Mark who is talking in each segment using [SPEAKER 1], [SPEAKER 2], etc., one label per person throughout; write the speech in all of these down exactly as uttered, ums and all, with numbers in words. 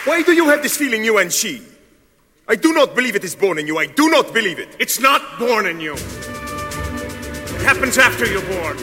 [SPEAKER 1] Why do you have this feeling, you and she? I do not believe it is born in you. I do not believe it.
[SPEAKER 2] It's not born in you. It happens after you're born.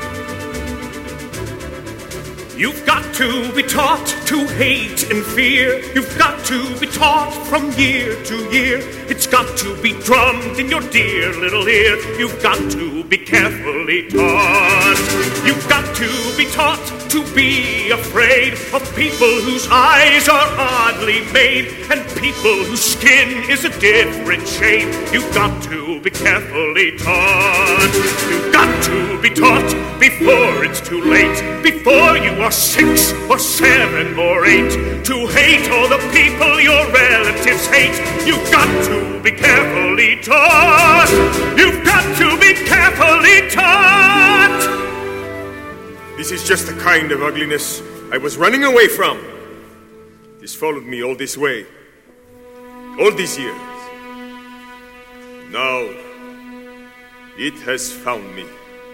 [SPEAKER 2] You've got to be taught to hate and fear. You've got to be taught from year to year. It's got to be drummed in your dear little ear. You've got to be carefully taught. You've got to be taught to be afraid of people whose eyes are oddly made and people whose skin is a different shade. You've got to be carefully taught. You've got to be taught before it's too late, before you are six or seven or eight, to hate all the people your relatives hate. You've got to be carefully taught. You've got to be carefully taught.
[SPEAKER 1] This is just the kind of ugliness I was running away from. This followed me all this way, all these years. Now, it has found me.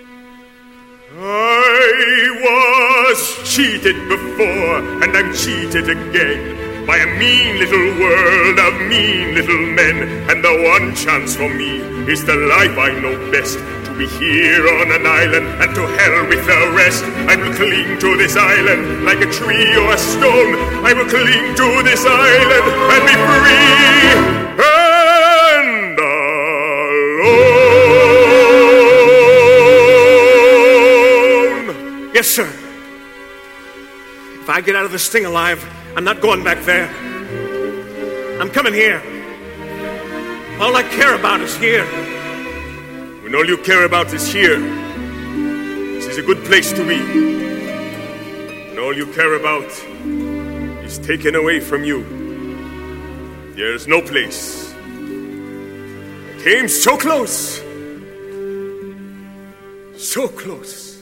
[SPEAKER 1] I was cheated before, and I'm cheated again by a mean little world of mean little men. And the one chance for me is the life I know best, to be here on an island, and to hell with the rest. I will cling to this island like a tree or a stone. I will cling to this island and be free and alone.
[SPEAKER 2] Yes, sir. If I get out of this thing alive, I'm not going back there. I'm coming here. All I care about is here.
[SPEAKER 1] When all you care about is here, this is a good place to be. When all you care about is taken away from you, there's no place. I came so close, so close.